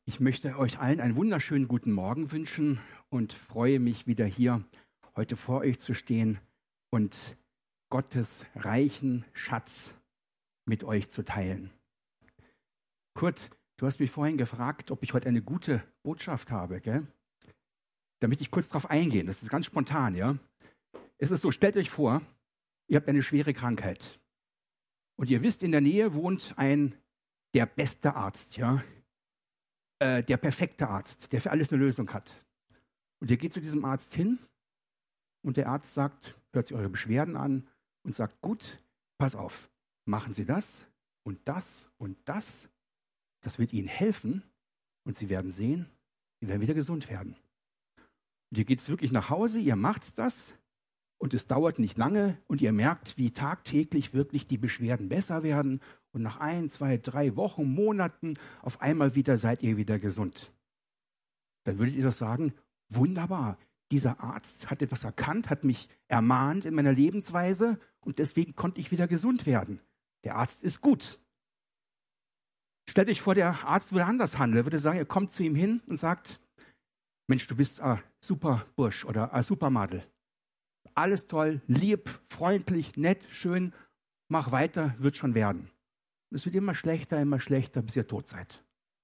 Ich möchte euch allen einen wunderschönen guten Morgen wünschen und freue mich wieder hier heute vor euch zu stehen und Gottes reichen Schatz mit euch zu teilen. Kurt, du hast mich vorhin gefragt, ob ich heute eine gute Botschaft habe, gell? Da möchte ich kurz drauf eingehen. Das ist ganz spontan, ja? Es ist so, stellt euch vor, ihr habt eine schwere Krankheit und ihr wisst, in der Nähe wohnt der beste Arzt, ja? Der perfekte Arzt, der für alles eine Lösung hat. Und ihr geht zu diesem Arzt hin und der Arzt hört sich eure Beschwerden an und sagt, gut, pass auf, machen Sie das und das und das. Das wird Ihnen helfen und Sie werden sehen, Sie werden wieder gesund werden. Und ihr geht wirklich nach Hause, ihr macht das und es dauert nicht lange und ihr merkt, wie tagtäglich wirklich die Beschwerden besser werden. Und nach 1, 2, 3 Wochen, Monaten, auf einmal seid ihr wieder gesund. Dann würdet ihr doch sagen, wunderbar, dieser Arzt hat etwas erkannt, hat mich ermahnt in meiner Lebensweise und deswegen konnte ich wieder gesund werden. Der Arzt ist gut. Stellt euch vor, der Arzt würde anders handeln, würde sagen, er kommt zu ihm hin und sagt, Mensch, du bist ein super Bursch oder ein super Madel. Alles toll, lieb, freundlich, nett, schön, mach weiter, wird schon werden. Und es wird immer schlechter, bis ihr tot seid.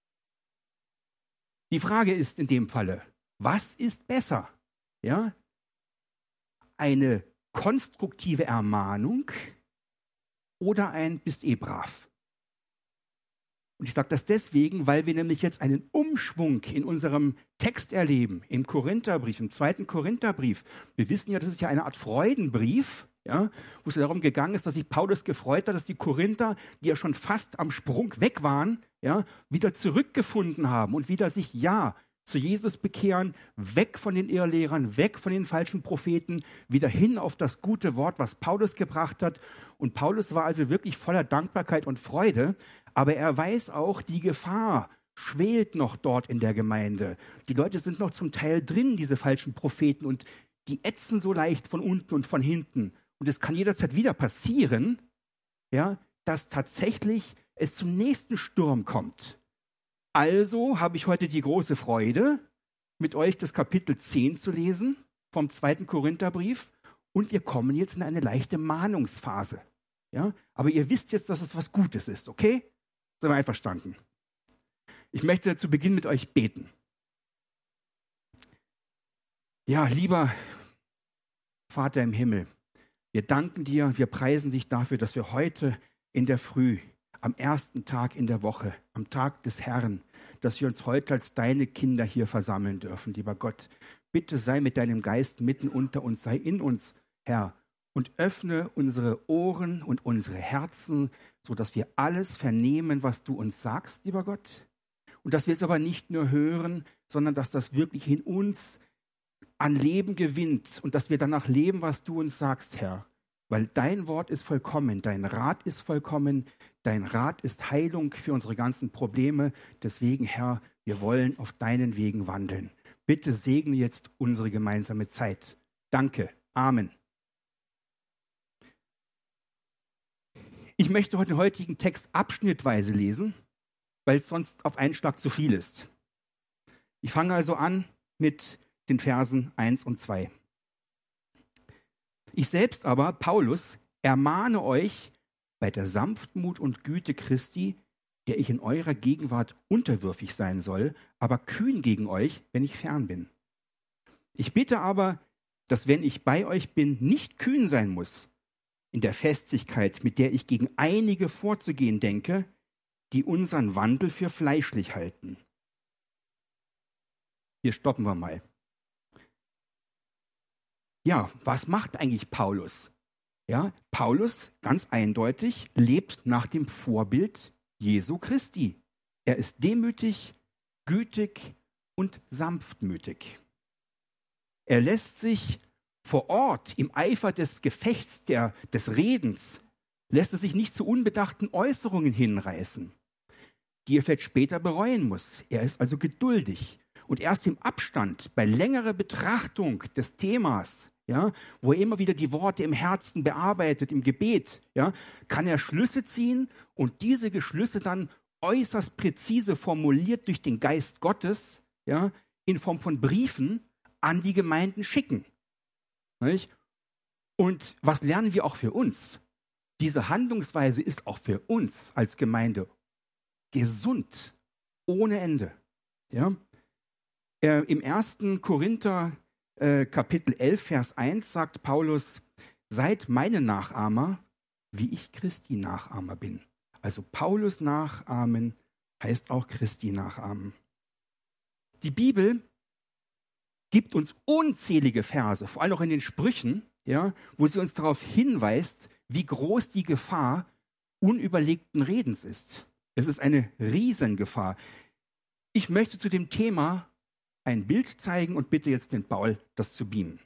Die Frage ist in dem Falle, was ist besser? Ja? Eine konstruktive Ermahnung oder ein bist eh brav? Und ich sage das deswegen, weil wir nämlich jetzt einen Umschwung in unserem Text erleben, im Korintherbrief, im 2. Korintherbrief. Wir wissen ja, das ist ja eine Art Freudenbrief, ja, wo es darum gegangen ist, dass sich Paulus gefreut hat, dass die Korinther, die ja schon fast am Sprung weg waren, ja, wieder zurückgefunden haben und wieder sich zu Jesus bekehren, weg von den Irrlehrern, weg von den falschen Propheten, wieder hin auf das gute Wort, was Paulus gebracht hat. Und Paulus war also wirklich voller Dankbarkeit und Freude, aber er weiß auch, die Gefahr schwelt noch dort in der Gemeinde. Die Leute sind noch zum Teil drin, diese falschen Propheten, und die ätzen so leicht von unten und von hinten. Und es kann jederzeit wieder passieren, ja, dass tatsächlich es zum nächsten Sturm kommt. Also habe ich heute die große Freude, mit euch das Kapitel 10 zu lesen vom 2. Korintherbrief. Und wir kommen jetzt in eine leichte Mahnungsphase. Ja? Aber ihr wisst jetzt, dass es was Gutes ist, okay? Sind wir einverstanden? Ich möchte zu Beginn mit euch beten. Ja, lieber Vater im Himmel, wir danken dir, wir preisen dich dafür, dass wir heute in der Früh, am ersten Tag in der Woche, am Tag des Herrn, dass wir uns heute als deine Kinder hier versammeln dürfen, lieber Gott. Bitte sei mit deinem Geist mitten unter uns, sei in uns, Herr, und öffne unsere Ohren und unsere Herzen, sodass wir alles vernehmen, was du uns sagst, lieber Gott. Und dass wir es aber nicht nur hören, sondern dass das wirklich in uns an Leben gewinnt und dass wir danach leben, was du uns sagst, Herr. Weil dein Wort ist vollkommen, dein Rat ist vollkommen, dein Rat ist Heilung für unsere ganzen Probleme. Deswegen, Herr, wir wollen auf deinen Wegen wandeln. Bitte segne jetzt unsere gemeinsame Zeit. Danke. Amen. Ich möchte heute den heutigen Text abschnittweise lesen, weil es sonst auf einen Schlag zu viel ist. Ich fange also an mit den Versen 1 und 2. Ich selbst aber, Paulus, ermahne euch bei der Sanftmut und Güte Christi, der ich in eurer Gegenwart unterwürfig sein soll, aber kühn gegen euch, wenn ich fern bin. Ich bitte aber, dass wenn ich bei euch bin, nicht kühn sein muss, in der Festigkeit, mit der ich gegen einige vorzugehen denke, die unseren Wandel für fleischlich halten. Hier stoppen wir mal. Ja, was macht eigentlich Paulus? Ja, Paulus, ganz eindeutig, lebt nach dem Vorbild Jesu Christi. Er ist demütig, gütig und sanftmütig. Er lässt sich vor Ort im Eifer des Gefechts, des Redens, lässt er sich nicht zu unbedachten Äußerungen hinreißen, die er vielleicht später bereuen muss. Er ist also geduldig. Und erst im Abstand, bei längerer Betrachtung des Themas, ja, wo er immer wieder die Worte im Herzen bearbeitet, im Gebet, ja, kann er Schlüsse ziehen und diese Schlüsse dann äußerst präzise formuliert durch den Geist Gottes, ja, in Form von Briefen an die Gemeinden schicken. Nicht? Und was lernen wir auch für uns? Diese Handlungsweise ist auch für uns als Gemeinde gesund, ohne Ende. Ja? Im 1. Korinther Kapitel 11, Vers 1 sagt Paulus, seid meine Nachahmer, wie ich Christi Nachahmer bin. Also Paulus nachahmen heißt auch Christi nachahmen. Die Bibel gibt uns unzählige Verse, vor allem auch in den Sprüchen, ja, wo sie uns darauf hinweist, wie groß die Gefahr unüberlegten Redens ist. Es ist eine Riesengefahr. Ich möchte zu dem Thema ein Bild zeigen und bitte jetzt den Paul, das zu beamen.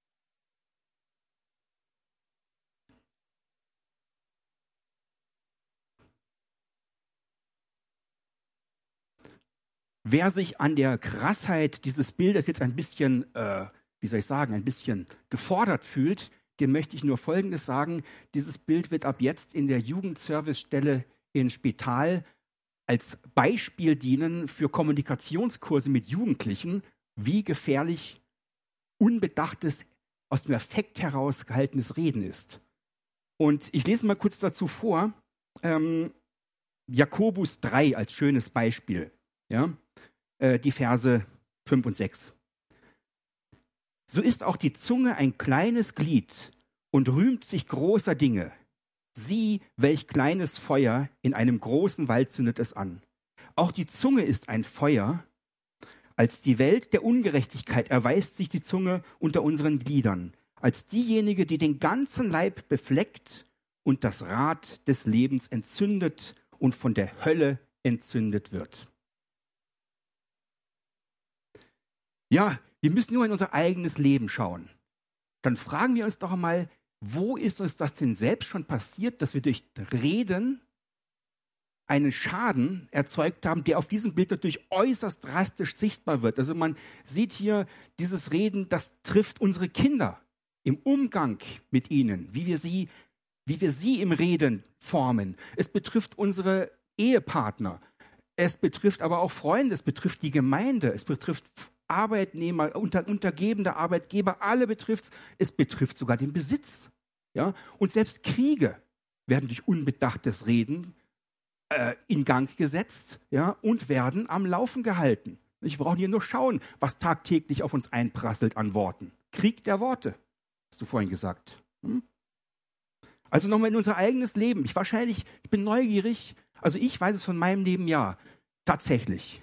Wer sich an der Krassheit dieses Bildes jetzt ein bisschen, ein bisschen gefordert fühlt, dem möchte ich nur Folgendes sagen. Dieses Bild wird ab jetzt in der Jugendservicestelle in Spital als Beispiel dienen für Kommunikationskurse mit Jugendlichen, wie gefährlich unbedachtes, aus dem Affekt heraus gehaltenes Reden ist. Und ich lese mal kurz dazu vor, Jakobus 3 als schönes Beispiel. Ja? Die Verse 5 und 6. So ist auch die Zunge ein kleines Glied und rühmt sich großer Dinge. Sieh, welch kleines Feuer in einem großen Wald zündet es an. Auch die Zunge ist ein Feuer. Als die Welt der Ungerechtigkeit erweist sich die Zunge unter unseren Gliedern, als diejenige, die den ganzen Leib befleckt und das Rad des Lebens entzündet und von der Hölle entzündet wird. Ja, wir müssen nur in unser eigenes Leben schauen. Dann fragen wir uns doch einmal, wo ist uns das denn selbst schon passiert, dass wir durch Reden einen Schaden erzeugt haben, der auf diesem Bild natürlich äußerst drastisch sichtbar wird. Also man sieht hier dieses Reden, das trifft unsere Kinder im Umgang mit ihnen, wie wir sie im Reden formen. Es betrifft unsere Ehepartner. Es betrifft aber auch Freunde, es betrifft die Gemeinde, es betrifft Arbeitnehmer, untergebene Arbeitgeber, alle betrifft es. Es betrifft sogar den Besitz. Ja? Und selbst Kriege werden durch unbedachtes Reden in Gang gesetzt, ja, und werden am Laufen gehalten. Ich brauche hier nur schauen, was tagtäglich auf uns einprasselt an Worten. Krieg der Worte, hast du vorhin gesagt. Also nochmal in unser eigenes Leben. Ich bin neugierig, also ich weiß es von meinem Leben, ja, tatsächlich.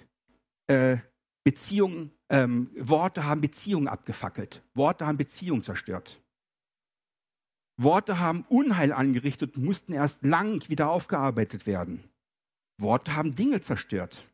Worte haben Beziehungen abgefackelt. Worte haben Beziehungen zerstört. Worte haben Unheil angerichtet und mussten erst lang wieder aufgearbeitet werden. Worte haben Dinge zerstört.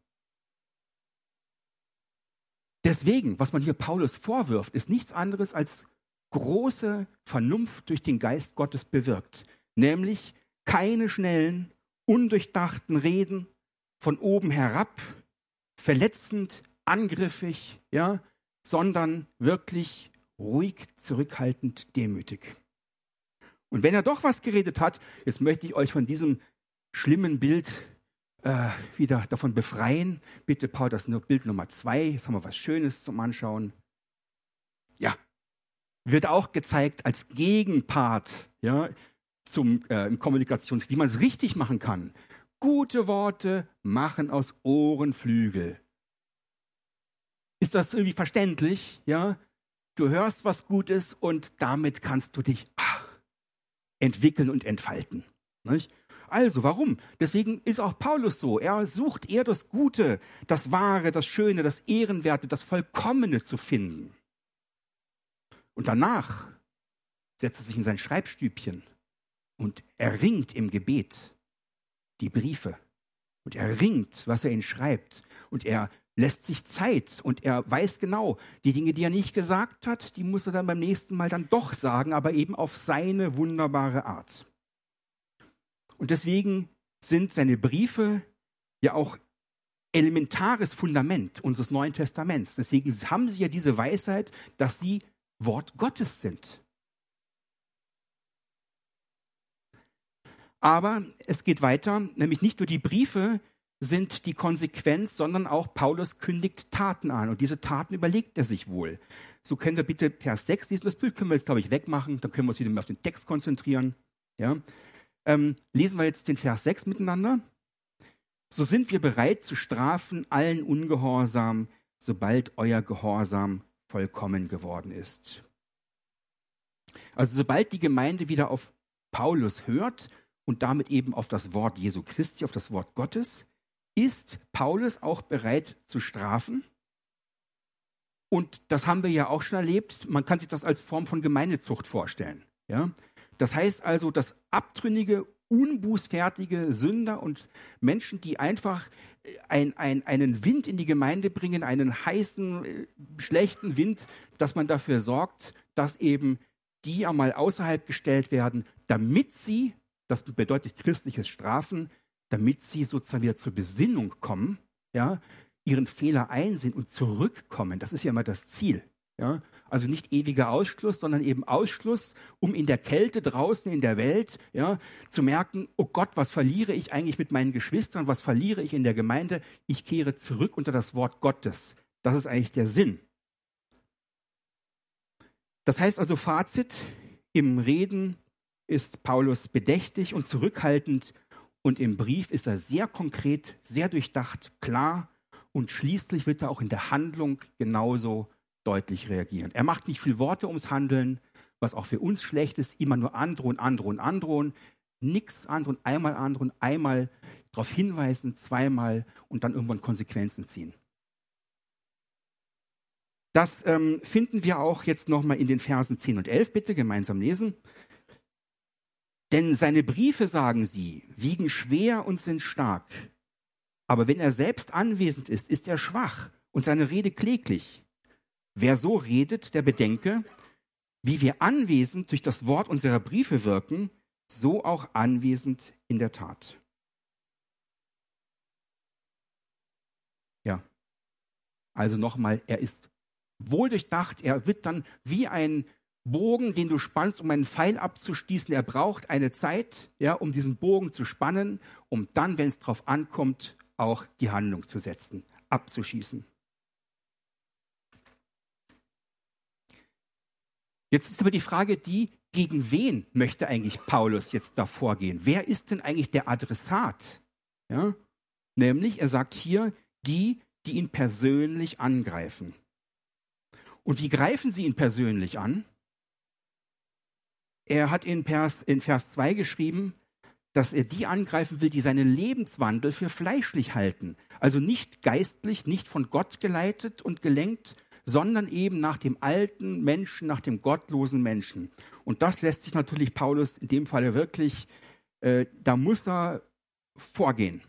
Deswegen, was man hier Paulus vorwirft, ist nichts anderes als große Vernunft durch den Geist Gottes bewirkt. Nämlich keine schnellen, undurchdachten Reden von oben herab, verletzend, angriffig, ja, sondern wirklich ruhig, zurückhaltend, demütig. Und wenn er doch was geredet hat, jetzt möchte ich euch von diesem schlimmen Bild wieder davon befreien. Bitte, Paul, das ist Bild Nummer 2. Jetzt haben wir was Schönes zum Anschauen. Ja, wird auch gezeigt als Gegenpart, ja, zum wie man es richtig machen kann. Gute Worte machen aus Ohren Flügel. Ist das irgendwie verständlich? Ja, du hörst was Gutes und damit kannst du dich entwickeln und entfalten. Nicht? Also, warum? Deswegen ist auch Paulus so. Er sucht eher das Gute, das Wahre, das Schöne, das Ehrenwerte, das Vollkommene zu finden. Und danach setzt er sich in sein Schreibstübchen und er ringt im Gebet die Briefe. Und er ringt, was er ihnen schreibt. Und er lässt sich Zeit und er weiß genau, die Dinge, die er nicht gesagt hat, die muss er dann beim nächsten Mal dann doch sagen, aber eben auf seine wunderbare Art. Und deswegen sind seine Briefe ja auch elementares Fundament unseres Neuen Testaments. Deswegen haben sie ja diese Weisheit, dass sie Wort Gottes sind. Aber es geht weiter, nämlich nicht nur die Briefe sind die Konsequenz, sondern auch Paulus kündigt Taten an. Und diese Taten überlegt er sich wohl. So können wir bitte Vers 6 lesen. Das Bild können wir jetzt, glaube ich, wegmachen. Dann können wir uns wieder mehr auf den Text konzentrieren. Ja? Lesen wir jetzt den Vers 6 miteinander. So sind wir bereit zu strafen allen Ungehorsam, sobald euer Gehorsam vollkommen geworden ist. Also sobald die Gemeinde wieder auf Paulus hört und damit eben auf das Wort Jesu Christi, auf das Wort Gottes, ist Paulus auch bereit zu strafen. Und das haben wir ja auch schon erlebt. Man kann sich das als Form von Gemeindezucht vorstellen. Ja? Das heißt also, dass abtrünnige, unbußfertige Sünder und Menschen, die einfach einen Wind in die Gemeinde bringen, einen heißen, schlechten Wind, dass man dafür sorgt, dass eben die einmal außerhalb gestellt werden, damit sie, das bedeutet christliches Strafen, damit sie sozusagen wieder zur Besinnung kommen, ja, ihren Fehler einsehen und zurückkommen. Das ist ja immer das Ziel. Ja? Also nicht ewiger Ausschluss, sondern eben Ausschluss, um in der Kälte draußen in der Welt, ja, zu merken, oh Gott, was verliere ich eigentlich mit meinen Geschwistern, was verliere ich in der Gemeinde? Ich kehre zurück unter das Wort Gottes. Das ist eigentlich der Sinn. Das heißt also Fazit, im Reden ist Paulus bedächtig und zurückhaltend und im Brief ist er sehr konkret, sehr durchdacht, klar und schließlich wird er auch in der Handlung genauso deutlich reagieren. Er macht nicht viel Worte ums Handeln, was auch für uns schlecht ist, immer nur androhen, androhen, androhen, nichts androhen, einmal darauf hinweisen, zweimal und dann irgendwann Konsequenzen ziehen. Das finden wir auch jetzt nochmal in den Versen 10 und 11, bitte gemeinsam lesen. Denn seine Briefe, sagen sie, wiegen schwer und sind stark. Aber wenn er selbst anwesend ist, ist er schwach und seine Rede kläglich. Wer so redet, der bedenke, wie wir anwesend durch das Wort unserer Briefe wirken, so auch anwesend in der Tat. Ja, also nochmal, er ist wohldurchdacht, er wird dann wie ein Bogen, den du spannst, um einen Pfeil abzuschießen. Er braucht eine Zeit, ja, um diesen Bogen zu spannen, um dann, wenn es drauf ankommt, auch die Handlung zu setzen, abzuschießen. Jetzt ist aber die Frage gegen wen möchte eigentlich Paulus jetzt da vorgehen? Wer ist denn eigentlich der Adressat? Ja? Nämlich, er sagt hier, die ihn persönlich angreifen. Und wie greifen sie ihn persönlich an? Er hat in Vers 2 geschrieben, dass er die angreifen will, die seinen Lebenswandel für fleischlich halten. Also nicht geistlich, nicht von Gott geleitet und gelenkt, sondern eben nach dem alten Menschen, nach dem gottlosen Menschen. Und das lässt sich natürlich Paulus in dem Falle wirklich, da muss er vorgehen.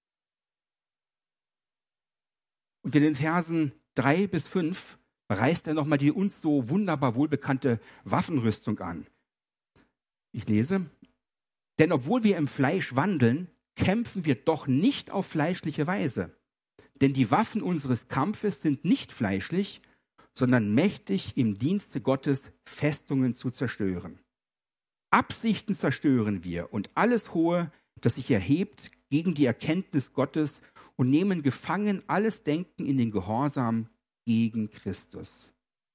Und in den Versen 3 bis 5 reißt er nochmal die uns so wunderbar wohlbekannte Waffenrüstung an. Ich lese, denn obwohl wir im Fleisch wandeln, kämpfen wir doch nicht auf fleischliche Weise. Denn die Waffen unseres Kampfes sind nicht fleischlich, sondern mächtig im Dienste Gottes Festungen zu zerstören. Absichten zerstören wir und alles Hohe, das sich erhebt gegen die Erkenntnis Gottes und nehmen gefangen alles Denken in den Gehorsam gegen Christus.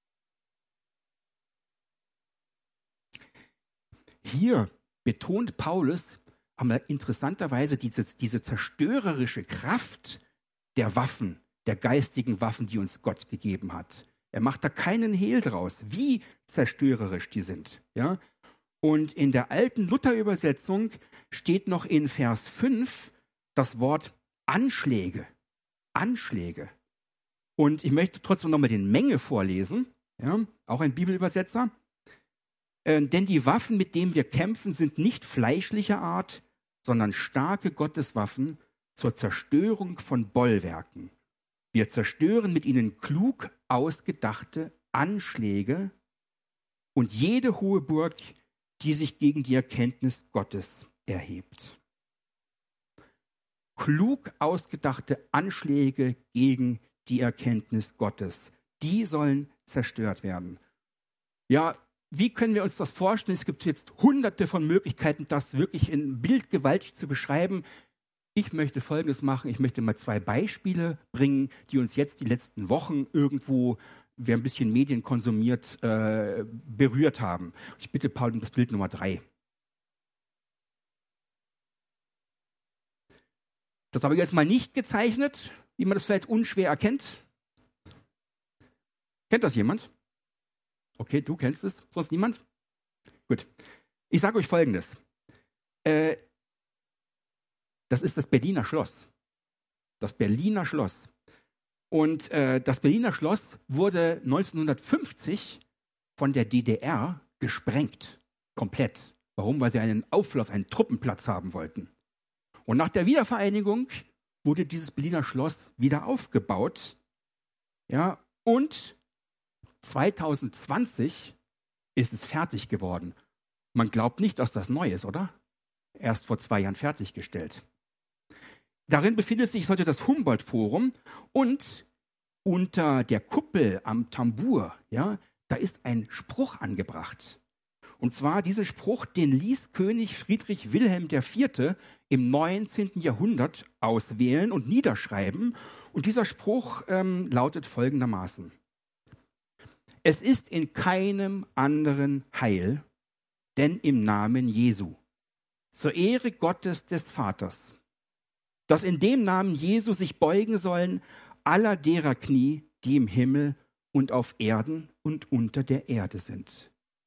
Hier betont Paulus aber interessanterweise diese zerstörerische Kraft der Waffen, der geistigen Waffen, die uns Gott gegeben hat. Er macht da keinen Hehl draus, wie zerstörerisch die sind. Ja? Und in der alten Luther-Übersetzung steht noch in Vers 5 das Wort Anschläge. Anschläge. Und ich möchte trotzdem nochmal den Menge vorlesen, ja? Auch ein Bibelübersetzer. Denn die Waffen, mit denen wir kämpfen, sind nicht fleischlicher Art, sondern starke Gotteswaffen zur Zerstörung von Bollwerken. Wir zerstören mit ihnen klug ausgedachte Anschläge und jede hohe Burg, die sich gegen die Erkenntnis Gottes erhebt. Klug ausgedachte Anschläge gegen die Erkenntnis Gottes, die sollen zerstört werden. Ja, wie können wir uns das vorstellen? Es gibt jetzt hunderte von Möglichkeiten, das wirklich in bildgewaltig zu beschreiben. Ich möchte Folgendes machen. Ich möchte mal 2 Beispiele bringen, die uns jetzt die letzten Wochen irgendwo, wer ein bisschen Medien konsumiert, berührt haben. Ich bitte Paul um das Bild Nummer 3. Das habe ich jetzt mal nicht gezeichnet, wie man das vielleicht unschwer erkennt. Kennt das jemand? Okay, du kennst es, sonst niemand? Gut. Ich sage euch Folgendes. Das ist das Berliner Schloss. Das Berliner Schloss. Und das Berliner Schloss wurde 1950 von der DDR gesprengt. Komplett. Warum? Weil sie einen Aufschluss, einen Truppenplatz haben wollten. Und nach der Wiedervereinigung wurde dieses Berliner Schloss wieder aufgebaut. Ja, und 2020 ist es fertig geworden. Man glaubt nicht, dass das neu ist, oder? Erst vor 2 Jahren fertiggestellt. Darin befindet sich heute das Humboldt-Forum und unter der Kuppel am Tambour, ja, da ist ein Spruch angebracht. Und zwar diesen Spruch, den ließ König Friedrich Wilhelm IV. Im 19. Jahrhundert auswählen und niederschreiben. Und dieser Spruch lautet folgendermaßen: Es ist in keinem anderen Heil, denn im Namen Jesu, zur Ehre Gottes des Vaters, dass in dem Namen Jesu sich beugen sollen aller derer Knie, die im Himmel und auf Erden und unter der Erde sind.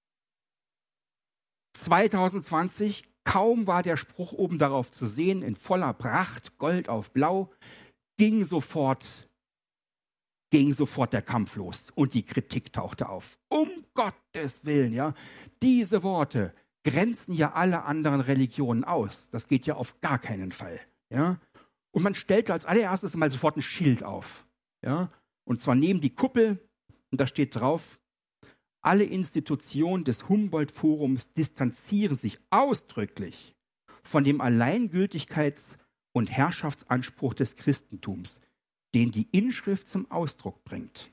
2020, kaum war der Spruch oben darauf zu sehen, in voller Pracht, Gold auf Blau, ging sofort der Kampf los und die Kritik tauchte auf. Um Gottes Willen, ja, diese Worte grenzen ja alle anderen Religionen aus. Das geht ja auf gar keinen Fall, ja. Und man stellte als allererstes mal sofort ein Schild auf, ja, und zwar neben die Kuppel, und da steht drauf: Alle Institutionen des Humboldt-Forums distanzieren sich ausdrücklich von dem Alleingültigkeits- und Herrschaftsanspruch des Christentums, den die Inschrift zum Ausdruck bringt.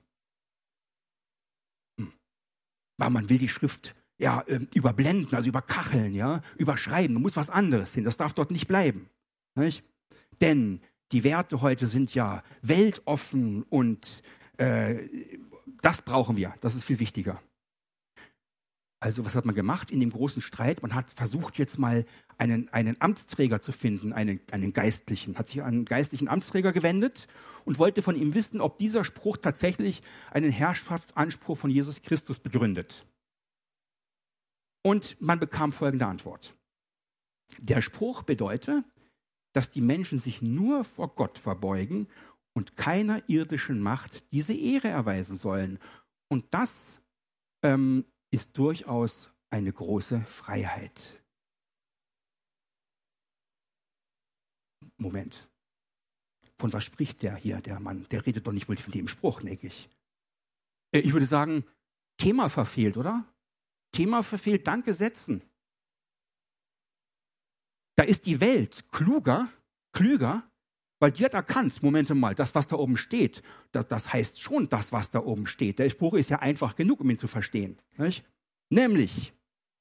Weil man will die Schrift ja überblenden, also überkacheln, ja, überschreiben. Da muss was anderes hin. Das darf dort nicht bleiben. Nicht? Denn die Werte heute sind ja weltoffen und das brauchen wir. Das ist viel wichtiger. Also was hat man gemacht in dem großen Streit? Man hat versucht, jetzt mal einen Amtsträger zu finden, einen Geistlichen, hat sich an einen geistlichen Amtsträger gewendet und wollte von ihm wissen, ob dieser Spruch tatsächlich einen Herrschaftsanspruch von Jesus Christus begründet. Und man bekam folgende Antwort: Der Spruch bedeutet, dass die Menschen sich nur vor Gott verbeugen und keiner irdischen Macht diese Ehre erweisen sollen. Und das ist durchaus eine große Freiheit. Moment. Von was spricht der hier, der Mann? Der redet doch nicht wohl von dem Spruch, denke ich. Ich würde sagen, Thema verfehlt, oder? Thema verfehlt, dank Gesetzen. Da ist die Welt klüger, weil die hat erkannt, Moment mal, das, was da oben steht, das heißt schon das, was da oben steht. Der Spruch ist ja einfach genug, um ihn zu verstehen. Nicht? Nämlich,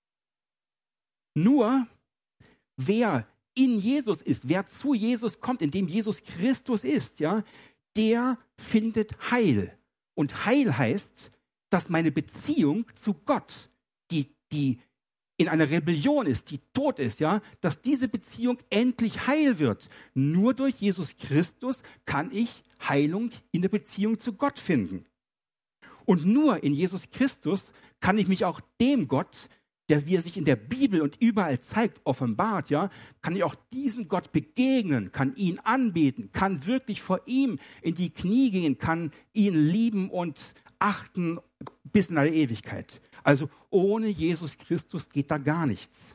nur wer in Jesus ist, wer zu Jesus kommt, in dem Jesus Christus ist, ja, der findet Heil. Und Heil heißt, dass meine Beziehung zu Gott, die in einer Rebellion ist, die tot ist, ja, dass diese Beziehung endlich heil wird. Nur durch Jesus Christus kann ich Heilung in der Beziehung zu Gott finden. Und nur in Jesus Christus kann ich mich auch dem Gott, der wie er sich in der Bibel und überall zeigt, offenbart, ja, kann ich auch diesem Gott begegnen, kann ihn anbeten, kann wirklich vor ihm in die Knie gehen, kann ihn lieben und achten bis in alle Ewigkeit. Also ohne Jesus Christus geht da gar nichts.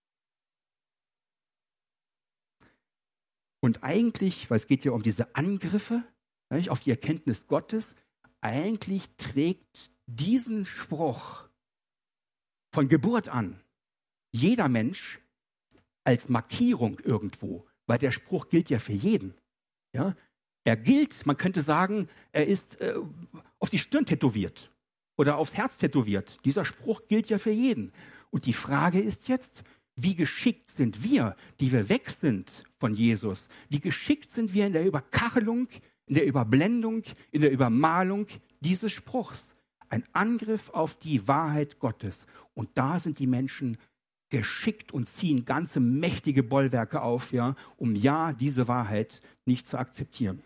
Und eigentlich, weil es geht ja um diese Angriffe auf die Erkenntnis Gottes, eigentlich trägt diesen Spruch von Geburt an jeder Mensch als Markierung irgendwo, weil der Spruch gilt ja für jeden. Ja? Er gilt, man könnte sagen, er ist auf die Stirn tätowiert oder aufs Herz tätowiert. Dieser Spruch gilt ja für jeden. Und die Frage ist jetzt, wie geschickt sind wir, die wir weg sind von Jesus? Wie geschickt sind wir in der Überkachelung, in der Überblendung, in der Übermalung dieses Spruchs? Ein Angriff auf die Wahrheit Gottes. Und da sind die Menschen geschickt und ziehen ganze mächtige Bollwerke auf, ja, um diese Wahrheit nicht zu akzeptieren.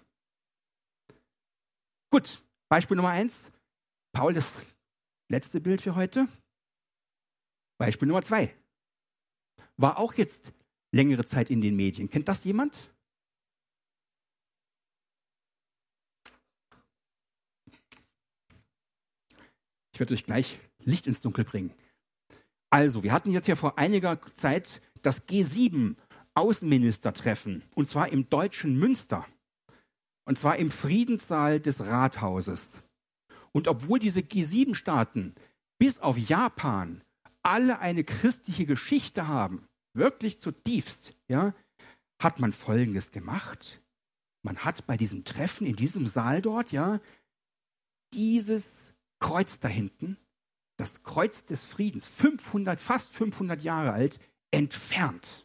Gut, Beispiel Nummer 1. Paul, das letzte Bild für heute. Beispiel Nummer 2. War auch jetzt längere Zeit in den Medien. Kennt das jemand? Ich werde euch gleich Licht ins Dunkel bringen. Also, wir hatten jetzt ja vor einiger Zeit das G7-Außenministertreffen, und zwar im deutschen Münster, und zwar im Friedenssaal des Rathauses. Und obwohl diese G7-Staaten bis auf Japan alle eine christliche Geschichte haben, wirklich zutiefst, ja, hat man Folgendes gemacht. Man hat bei diesem Treffen in diesem Saal dort, ja, dieses Kreuz da hinten, das Kreuz des Friedens, fast 500 Jahre alt, entfernt.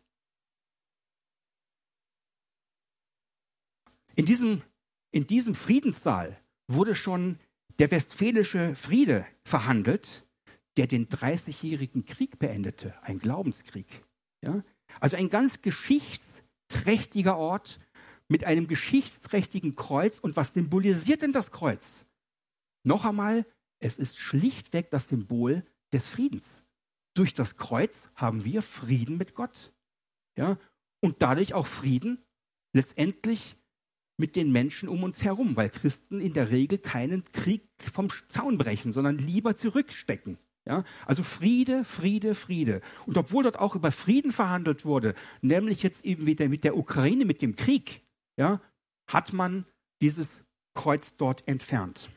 In diesem Friedenssaal wurde schon der Westfälische Friede verhandelt, der den 30-jährigen Krieg beendete, ein Glaubenskrieg. Ja? Also ein ganz geschichtsträchtiger Ort mit einem geschichtsträchtigen Kreuz. Und was symbolisiert denn das Kreuz? Noch einmal, es ist schlichtweg das Symbol des Friedens. Durch das Kreuz haben wir Frieden mit Gott. Ja? Und dadurch auch Frieden letztendlich mit den Menschen um uns herum, weil Christen in der Regel keinen Krieg vom Zaun brechen, sondern lieber zurückstecken. Ja? Also Friede, Friede, Friede. Und obwohl dort auch über Frieden verhandelt wurde, nämlich jetzt eben wieder mit der Ukraine, mit dem Krieg, ja, hat man dieses Kreuz dort entfernt.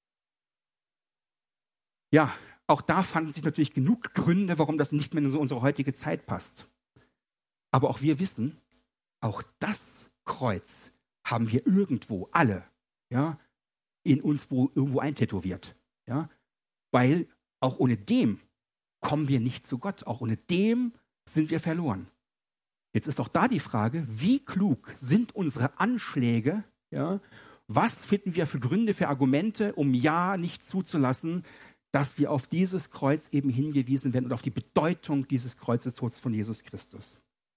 Ja, auch da fanden sich natürlich genug Gründe, warum das nicht mehr in unsere heutige Zeit passt. Aber auch wir wissen, auch das Kreuz haben wir irgendwo alle, ja, in uns irgendwo eintätowiert. Ja? Weil auch ohne dem kommen wir nicht zu Gott. Auch ohne dem sind wir verloren. Jetzt ist auch da die Frage, wie klug sind unsere Anschläge? Ja? Was finden wir für Gründe, für Argumente, um nicht zuzulassen, dass wir auf dieses Kreuz eben hingewiesen werden und auf die Bedeutung dieses Kreuzestods von Jesus Christus?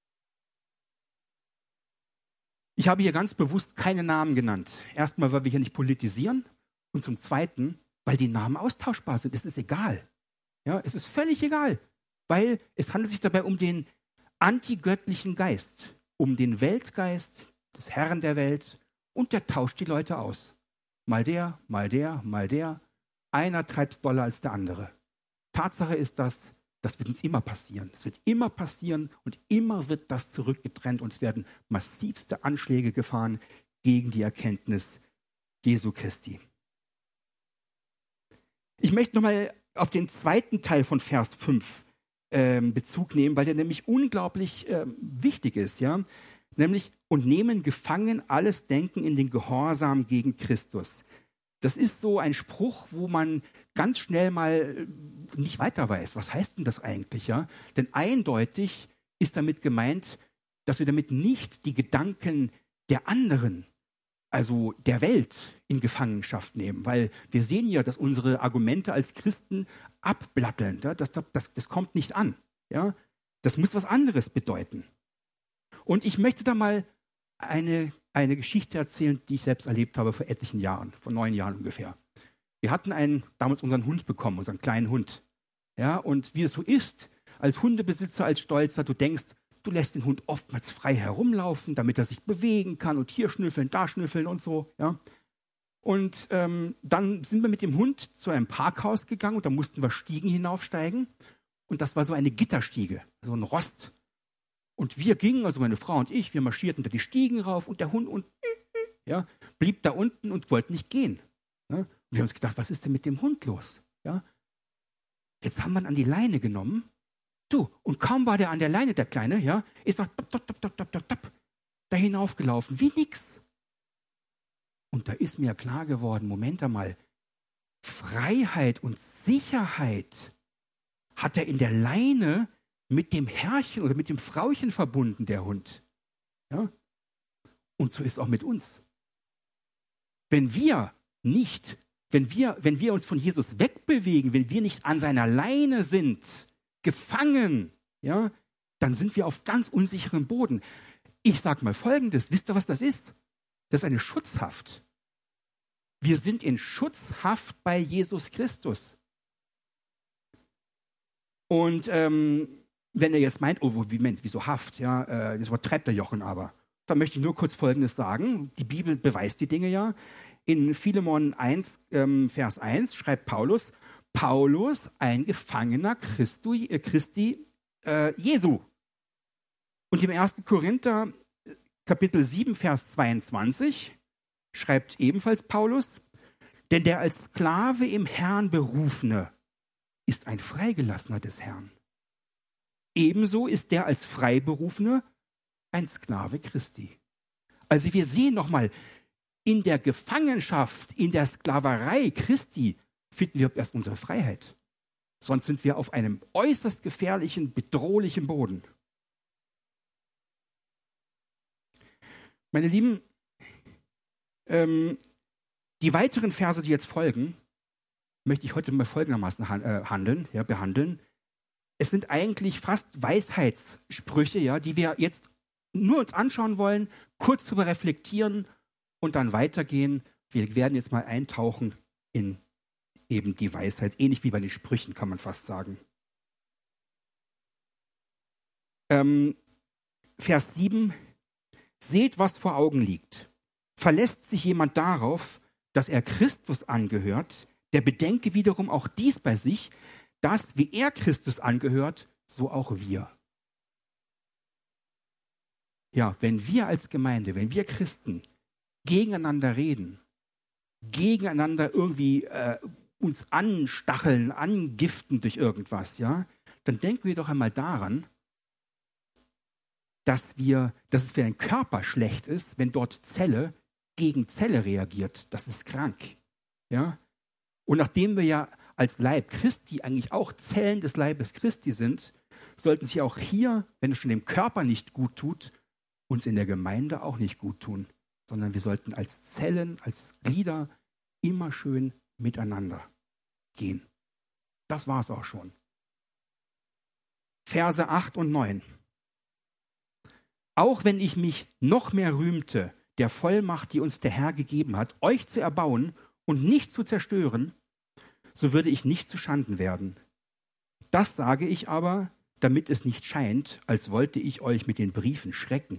Ich habe hier ganz bewusst keine Namen genannt. Erstmal, weil wir hier nicht politisieren, und zum Zweiten, weil die Namen austauschbar sind. Es ist egal. Ja, es ist völlig egal, weil es handelt sich dabei um den antigöttlichen Geist, um den Weltgeist des Herrn der Welt, und der tauscht die Leute aus. Mal der, mal der, mal der. Einer treibt es doller als der andere. Tatsache ist das wird uns immer passieren. Es wird immer passieren und immer wird das zurückgetrennt und es werden massivste Anschläge gefahren gegen die Erkenntnis Jesu Christi. Ich möchte nochmal auf den zweiten Teil von Vers 5 Bezug nehmen, weil der nämlich unglaublich wichtig ist. Ja? Nämlich, und nehmen gefangen alles Denken in den Gehorsam gegen Christus. Das ist so ein Spruch, wo man ganz schnell mal nicht weiter weiß. Was heißt denn das eigentlich? Ja? Denn eindeutig ist damit gemeint, dass wir damit nicht die Gedanken der anderen, also der Welt, in Gefangenschaft nehmen. Weil wir sehen ja, dass unsere Argumente als Christen abblatteln. Ja? Das kommt nicht an. Ja? Das muss was anderes bedeuten. Und ich möchte da mal eine Geschichte erzählen, die ich selbst erlebt habe vor etlichen Jahren, vor 9 Jahren ungefähr. Wir hatten damals unseren Hund bekommen, unseren kleinen Hund. Ja, und wie es so ist, als Hundebesitzer, als Stolzer, du denkst, du lässt den Hund oftmals frei herumlaufen, damit er sich bewegen kann und hier schnüffeln, da schnüffeln und so. Ja. Und dann sind wir mit dem Hund zu einem Parkhaus gegangen und da mussten wir Stiegen hinaufsteigen. Und das war so eine Gitterstiege, so ein Rost. Und wir gingen, also meine Frau und ich, wir marschierten da die Stiegen rauf und der Hund blieb da unten und wollte nicht gehen. Ja? Und wir haben uns gedacht, was ist denn mit dem Hund los? Ja? Jetzt haben wir ihn an die Leine genommen. Und kaum war der an der Leine, der Kleine, ja, ist er da hinaufgelaufen, wie nix. Und da ist mir klar geworden, Moment einmal, Freiheit und Sicherheit hat er in der Leine mit dem Herrchen oder mit dem Frauchen verbunden, der Hund. Ja? Und so ist auch mit uns. Wenn wir uns von Jesus wegbewegen, wenn wir nicht an seiner Leine sind, gefangen, ja, dann sind wir auf ganz unsicherem Boden. Ich sage mal Folgendes, wisst ihr, was das ist? Das ist eine Schutzhaft. Wir sind in Schutzhaft bei Jesus Christus. Und wenn ihr jetzt meint, wieso Haft? Ja, das übertreibt der Jochen aber. Da möchte ich nur kurz Folgendes sagen. Die Bibel beweist die Dinge ja. In Philemon 1, Vers 1 schreibt Paulus, ein Gefangener Christi Jesu. Und im 1. Korinther, Kapitel 7, Vers 22, schreibt ebenfalls Paulus, denn der als Sklave im Herrn Berufene ist ein Freigelassener des Herrn. Ebenso ist der als Freiberufene ein Sklave Christi. Also wir sehen nochmal, in der Gefangenschaft, in der Sklaverei Christi finden wir erst unsere Freiheit. Sonst sind wir auf einem äußerst gefährlichen, bedrohlichen Boden. Meine Lieben, die weiteren Verse, die jetzt folgen, möchte ich heute mal folgendermaßen behandeln. Es sind eigentlich fast Weisheitssprüche, ja, die wir jetzt nur uns anschauen wollen, kurz darüber reflektieren und dann weitergehen. Wir werden jetzt mal eintauchen in eben die Weisheit, ähnlich wie bei den Sprüchen, kann man fast sagen. Vers 7. Seht, was vor Augen liegt. Verlässt sich jemand darauf, dass er Christus angehört, der bedenke wiederum auch dies bei sich, dass, wie er Christus angehört, so auch wir. Ja, wenn wir als Gemeinde, wenn wir Christen gegeneinander reden, gegeneinander irgendwie uns anstacheln, angiften durch irgendwas, ja, dann denken wir doch einmal daran, dass es für den Körper schlecht ist, wenn dort Zelle gegen Zelle reagiert. Das ist krank. Ja? Und nachdem wir ja als Leib Christi eigentlich auch Zellen des Leibes Christi sind, sollten sich auch hier, wenn es schon dem Körper nicht gut tut, uns in der Gemeinde auch nicht gut tun, sondern wir sollten als Zellen, als Glieder immer schön miteinander gehen. Das war es auch schon. Verse 8 und 9. Auch wenn ich mich noch mehr rühmte, der Vollmacht, die uns der Herr gegeben hat, euch zu erbauen und nicht zu zerstören, so würde ich nicht zu Schanden werden. Das sage ich aber, damit es nicht scheint, als wollte ich euch mit den Briefen schrecken.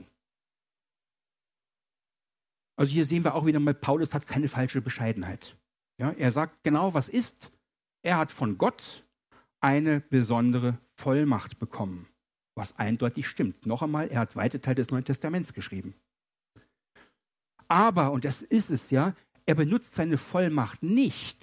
Also hier sehen wir auch wieder mal, Paulus hat keine falsche Bescheidenheit. Ja, er sagt genau, was ist. Er hat von Gott eine besondere Vollmacht bekommen, was eindeutig stimmt. Noch einmal, er hat weite Teile des Neuen Testaments geschrieben. Aber, und das ist es ja, er benutzt seine Vollmacht nicht,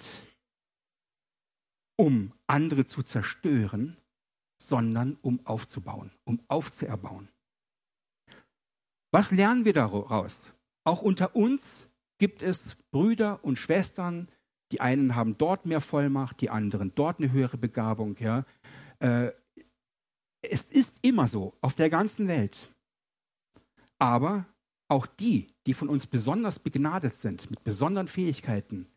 um andere zu zerstören, sondern um aufzubauen, um aufzuerbauen. Was lernen wir daraus? Auch unter uns gibt es Brüder und Schwestern, die einen haben dort mehr Vollmacht, die anderen dort eine höhere Begabung. Ja. Es ist immer so, auf der ganzen Welt. Aber auch die von uns besonders begnadet sind, mit besonderen Fähigkeiten,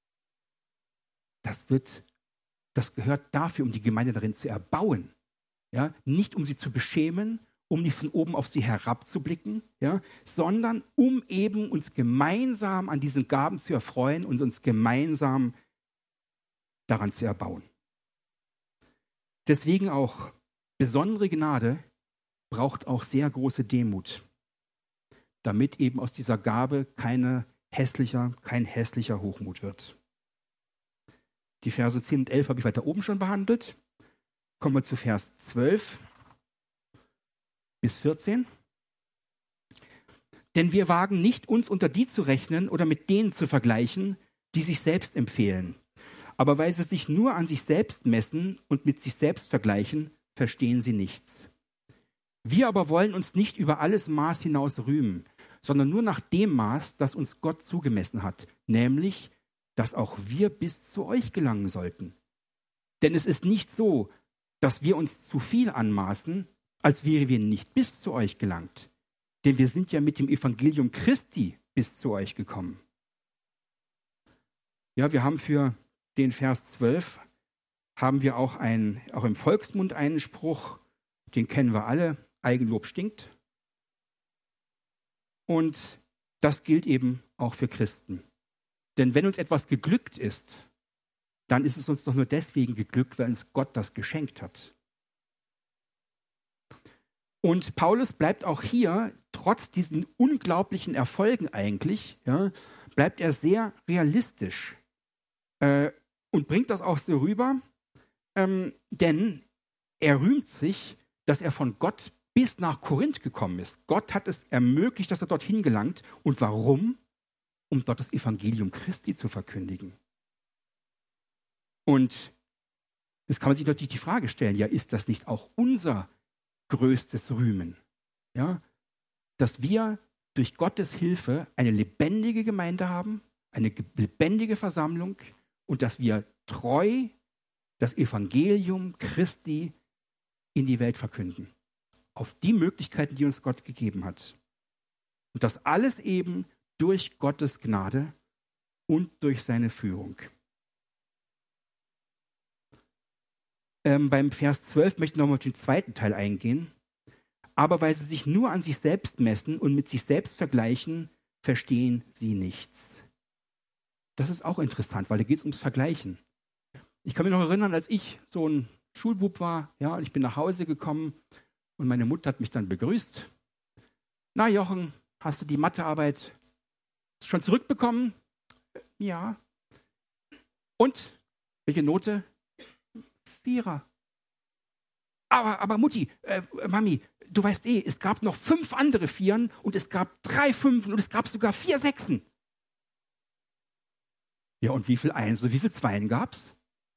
das gehört dafür, um die Gemeinde darin zu erbauen. Ja? Nicht um sie zu beschämen, um nicht von oben auf sie herabzublicken, ja? Sondern um eben uns gemeinsam an diesen Gaben zu erfreuen und uns gemeinsam daran zu erbauen. Deswegen auch besondere Gnade braucht auch sehr große Demut, damit eben aus dieser Gabe kein hässlicher Hochmut wird. Die Verse 10 und 11 habe ich weiter oben schon behandelt. Kommen wir zu Vers 12 bis 14. Denn wir wagen nicht, uns unter die zu rechnen oder mit denen zu vergleichen, die sich selbst empfehlen. Aber weil sie sich nur an sich selbst messen und mit sich selbst vergleichen, verstehen sie nichts. Wir aber wollen uns nicht über alles Maß hinaus rühmen, sondern nur nach dem Maß, das uns Gott zugemessen hat, nämlich, dass auch wir bis zu euch gelangen sollten. Denn es ist nicht so, dass wir uns zu viel anmaßen, als wären wir nicht bis zu euch gelangt. Denn wir sind ja mit dem Evangelium Christi bis zu euch gekommen. Ja, wir haben für den Vers 12 haben wir auch im Volksmund einen Spruch, den kennen wir alle, Eigenlob stinkt. Und das gilt eben auch für Christen. Denn wenn uns etwas geglückt ist, dann ist es uns doch nur deswegen geglückt, weil uns Gott das geschenkt hat. Und Paulus bleibt auch hier, trotz diesen unglaublichen Erfolgen eigentlich, ja, bleibt er sehr realistisch und bringt das auch so rüber, denn er rühmt sich, dass er von Gott bis nach Korinth gekommen ist. Gott hat es ermöglicht, dass er dorthin gelangt. Und warum? Um dort das Evangelium Christi zu verkündigen. Und jetzt kann man sich natürlich die Frage stellen, ja, ist das nicht auch unser größtes Rühmen? Ja, dass wir durch Gottes Hilfe eine lebendige Gemeinde haben, eine lebendige Versammlung und dass wir treu das Evangelium Christi in die Welt verkünden. Auf die Möglichkeiten, die uns Gott gegeben hat. Und das alles eben durch Gottes Gnade und durch seine Führung. Beim Vers 12 möchte ich nochmal auf den zweiten Teil eingehen. Aber weil sie sich nur an sich selbst messen und mit sich selbst vergleichen, verstehen sie nichts. Das ist auch interessant, weil da geht es ums Vergleichen. Ich kann mich noch erinnern, als ich so ein Schulbub war, ja, und ich bin nach Hause gekommen und meine Mutter hat mich dann begrüßt. Na Jochen, hast du die Mathearbeit schon zurückbekommen? Ja. Und? Welche Note? 4er. Aber Mutti, Mami, du weißt es gab noch 5 andere 4 und es gab 3 5 und es gab sogar 4 6. Ja, und wie viel 1 und wie viel 2 gab's?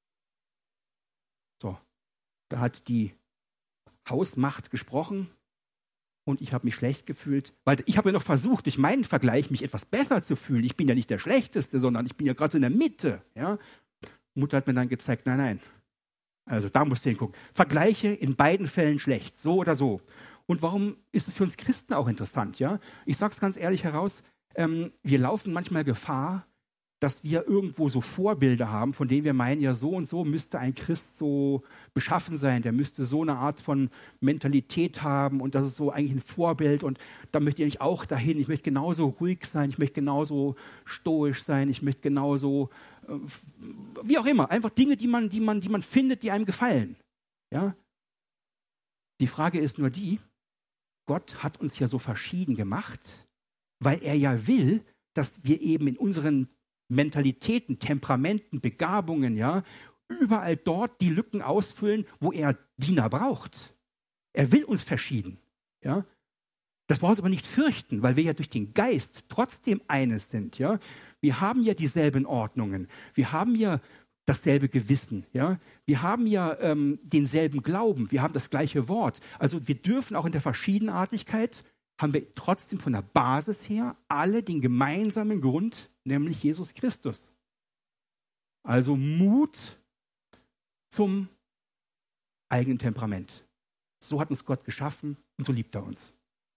So, da hat die Hausmacht gesprochen und ich habe mich schlecht gefühlt, weil ich habe ja noch versucht, durch meinen Vergleich mich etwas besser zu fühlen. Ich bin ja nicht der Schlechteste, sondern ich bin ja gerade so in der Mitte. Ja? Mutter hat mir dann gezeigt, nein. Also da musst du hingucken. Vergleiche in beiden Fällen schlecht, so oder so. Und warum ist es für uns Christen auch interessant? Ja? Ich sage es ganz ehrlich heraus, wir laufen manchmal Gefahr, dass wir irgendwo so Vorbilder haben, von denen wir meinen, ja so und so müsste ein Christ so beschaffen sein, der müsste so eine Art von Mentalität haben und das ist so eigentlich ein Vorbild und da möchte ich auch dahin, ich möchte genauso ruhig sein, ich möchte genauso stoisch sein, ich möchte genauso, wie auch immer, einfach Dinge, die man findet, die einem gefallen. Ja? Die Frage ist nur die, Gott hat uns ja so verschieden gemacht, weil er ja will, dass wir eben in unseren Mentalitäten, Temperamenten, Begabungen, ja, überall dort die Lücken ausfüllen, wo er Diener braucht. Er will uns verschieden, ja. Das brauchen wir uns aber nicht fürchten, weil wir ja durch den Geist trotzdem eines sind, ja. Wir haben ja dieselben Ordnungen, wir haben ja dasselbe Gewissen, ja. Wir haben ja denselben Glauben, wir haben das gleiche Wort. Also wir dürfen auch in der Verschiedenartigkeit haben wir trotzdem von der Basis her alle den gemeinsamen Grund, nämlich Jesus Christus. Also Mut zum eigenen Temperament. So hat uns Gott geschaffen und so liebt er uns.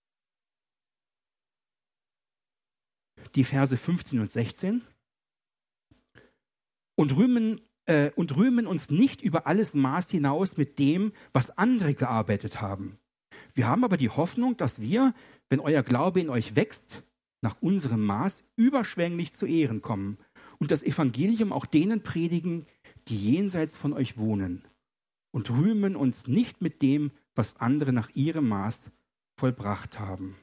Die Verse 15 und 16. Und rühmen uns nicht über alles Maß hinaus mit dem, was andere gearbeitet haben. Wir haben aber die Hoffnung, dass wir, wenn euer Glaube in euch wächst, nach unserem Maß überschwänglich zu Ehren kommen und das Evangelium auch denen predigen, die jenseits von euch wohnen und rühmen uns nicht mit dem, was andere nach ihrem Maß vollbracht haben.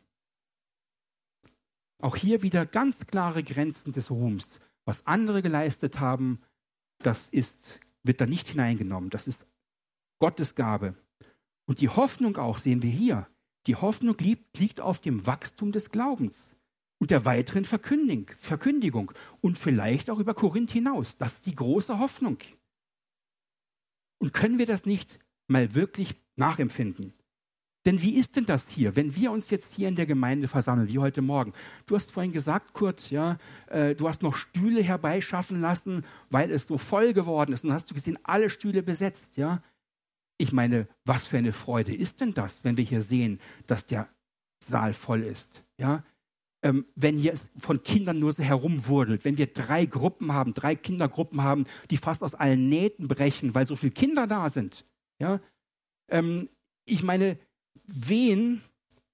Auch hier wieder ganz klare Grenzen des Ruhms. Was andere geleistet haben, wird da nicht hineingenommen. Das ist Gottes Gabe. Und die Hoffnung auch, sehen wir hier, die Hoffnung liegt auf dem Wachstum des Glaubens und der weiteren Verkündigung und vielleicht auch über Korinth hinaus. Das ist die große Hoffnung. Und können wir das nicht mal wirklich nachempfinden? Denn wie ist denn das hier, wenn wir uns jetzt hier in der Gemeinde versammeln, wie heute Morgen? Du hast vorhin gesagt, Kurt, ja, du hast noch Stühle herbeischaffen lassen, weil es so voll geworden ist. Und dann hast du gesehen, alle Stühle besetzt, ja. Ich meine, was für eine Freude ist denn das, wenn wir hier sehen, dass der Saal voll ist? Ja? Wenn hier es von Kindern nur so herumwurdelt, wenn wir 3 Kindergruppen haben, die fast aus allen Nähten brechen, weil so viele Kinder da sind. Ja? Ich meine, wen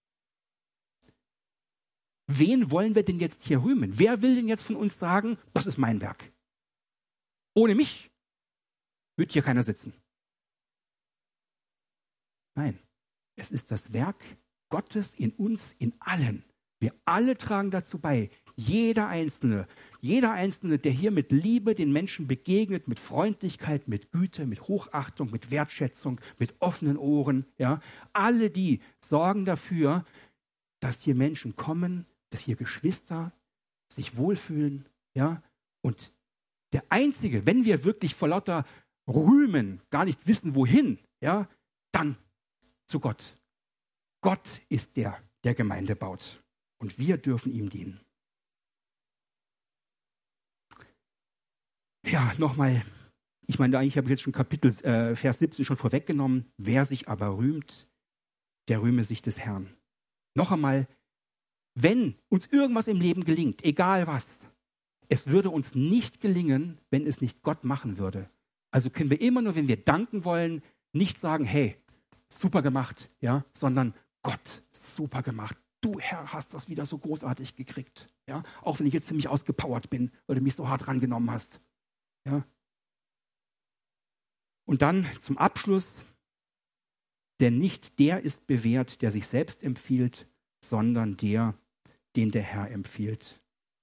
wollen wir denn jetzt hier rühmen? Wer will denn jetzt von uns sagen, das ist mein Werk? Ohne mich wird hier keiner sitzen. Nein, es ist das Werk Gottes in uns, in allen. Wir alle tragen dazu bei. Jeder Einzelne, der hier mit Liebe den Menschen begegnet, mit Freundlichkeit, mit Güte, mit Hochachtung, mit Wertschätzung, mit offenen Ohren. Ja, alle die sorgen dafür, dass hier Menschen kommen, dass hier Geschwister sich wohlfühlen. Ja, und der Einzige, wenn wir wirklich vor lauter Rühmen gar nicht wissen, wohin, ja, dann zu Gott. Gott ist der Gemeinde baut. Und wir dürfen ihm dienen. Ja, nochmal. Ich meine, eigentlich habe ich jetzt schon Vers 17 schon vorweggenommen. Wer sich aber rühmt, der rühme sich des Herrn. Noch einmal, wenn uns irgendwas im Leben gelingt, egal was, es würde uns nicht gelingen, wenn es nicht Gott machen würde. Also können wir immer nur, wenn wir danken wollen, nicht sagen, hey, super gemacht, ja, sondern Gott, super gemacht. Du, Herr, hast das wieder so großartig gekriegt. Ja, auch wenn ich jetzt ziemlich ausgepowert bin, weil du mich so hart rangenommen hast. Ja. Und dann zum Abschluss, denn nicht der ist bewährt, der sich selbst empfiehlt, sondern der, den der Herr empfiehlt.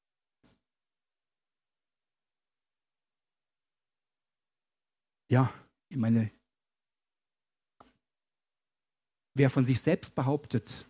Ja, ich meine, wer von sich selbst behauptet,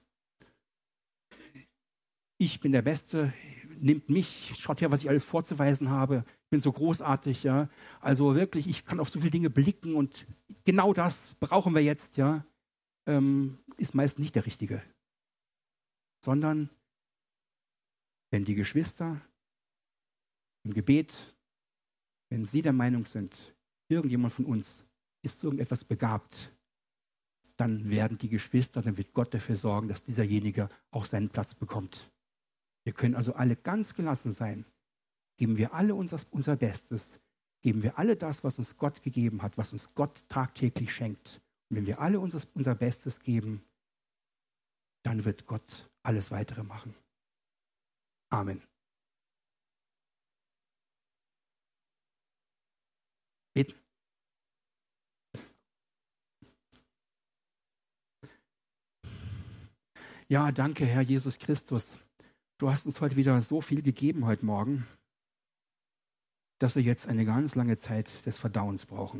ich bin der Beste, nimmt mich, schaut her, was ich alles vorzuweisen habe, ich bin so großartig, ja. Also wirklich, ich kann auf so viele Dinge blicken und genau das brauchen wir jetzt, ja, ist meist nicht der Richtige. Sondern wenn die Geschwister im Gebet, wenn sie der Meinung sind, irgendjemand von uns ist irgendetwas begabt, dann werden die Geschwister, dann wird Gott dafür sorgen, dass dieserjenige auch seinen Platz bekommt. Wir können also alle ganz gelassen sein. Geben wir alle unser Bestes. Geben wir alle das, was uns Gott gegeben hat, was uns Gott tagtäglich schenkt. Und wenn wir alle unser Bestes geben, dann wird Gott alles Weitere machen. Amen. Beten. Ja, danke, Herr Jesus Christus. Du hast uns heute wieder so viel gegeben heute Morgen, dass wir jetzt eine ganz lange Zeit des Verdauens brauchen.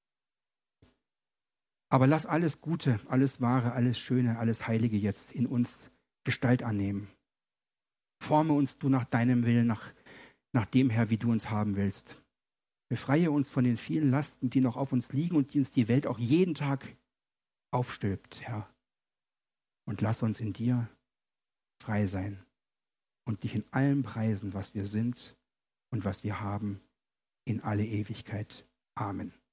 Aber lass alles Gute, alles Wahre, alles Schöne, alles Heilige jetzt in uns Gestalt annehmen. Forme uns du nach deinem Willen, nach dem, Herr, wie du uns haben willst. Befreie uns von den vielen Lasten, die noch auf uns liegen und die uns die Welt auch jeden Tag aufstülpt, Herr. Und lass uns in dir frei sein und dich in allem preisen, was wir sind und was wir haben, in alle Ewigkeit. Amen.